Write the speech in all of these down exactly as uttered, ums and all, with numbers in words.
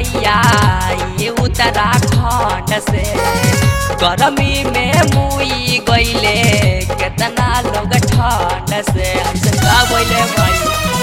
मैया ये उत्तराखंड से गर्मी में मुई गईले कितना लोग ठंड से का बोले भाई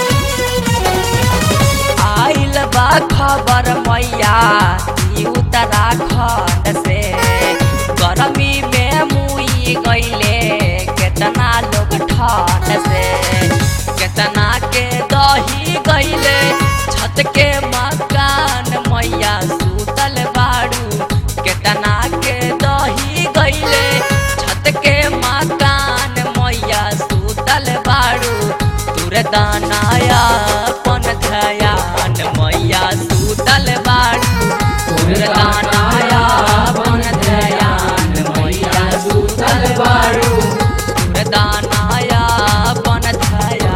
आइल बा खबर मैया ये उत्तराखंड से गर्मी में मुई गईले कितना लोग ठंड से कितना के दही गईले छत के मकान मैया सूतल बाड़ू कितना के दही गईले छत के मकान मैया सूतल बाड़ू तुर दानाया पन ध्यान मैया सूतल बाड़ू तुर दानाया पन ध्यान मैया सूतल बाड़ू तुर दानाया पन ध्यान।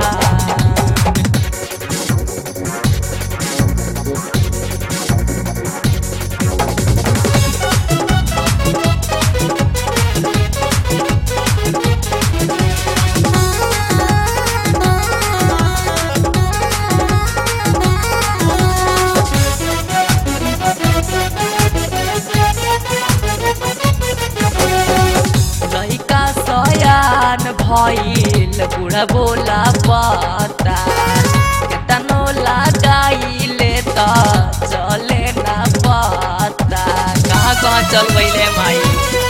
लइका सयान भइल बुढ़ा बोला पता केतनो लगाइले त चले ना पता कहाँ कहाँ चल गइले माई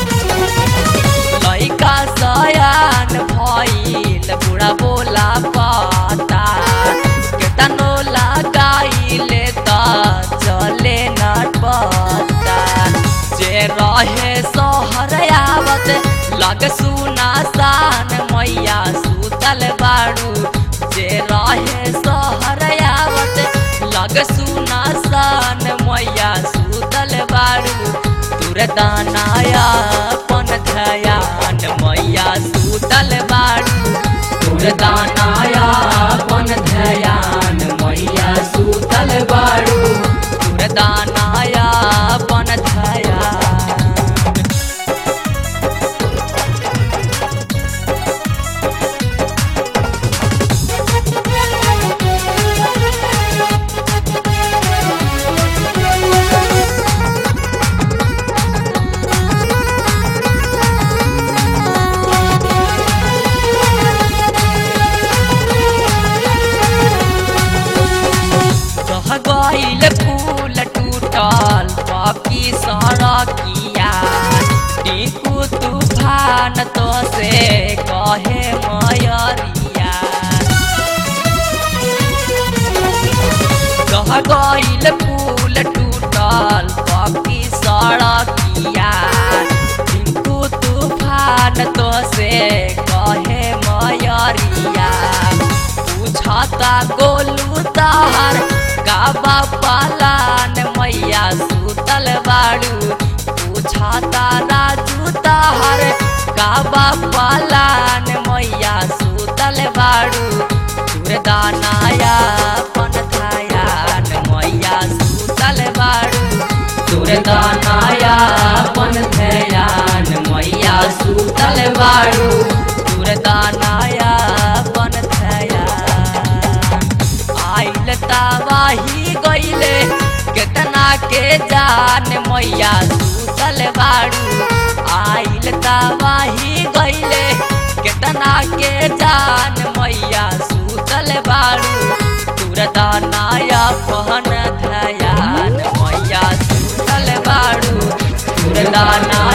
लइका सयान भइल बुढ़ा बोला पता केतनो लगाइले त चले ना पता जे रहे शहर आवत लग सुना सान मैया सूतल बाड़ू जे रहे शहर आवत लग सुना सान मैया सूतल बाड़ू तुर दानाया पन ध्यान मैया सूतल बाड़ू तुर दानाया पन ध्यान मैया सूतल बाड़ू तुर दानाया पन ध्यान। गइल फूल टूटल बाकी सड़किया टिकू तूफान तो से कहे मयरिया कह गइल फूल टूटल बाकी सड़किया टिकू तूफान तो से कहे मयरिया पूछता गोलू तार काबा पालान मैया सूतल बाड़ू पूछता राजू तार काबा पालान मैया सूतल बाड़ू तुर दानाया पन ध्यान मैया सूतल बाड़ू तुर दानाया पन ध्यान मैया सूतल बाड़ू तुर दानाया पन ध्यान। आइल तावाही गईले कितना के जान मैया सूतल बाड़ू आइल तावाही गईले कितना के जान मैया सूतल बाड़ू तुर दानाया पन ध्यान मैया सूतल बाड़ू तुर दाना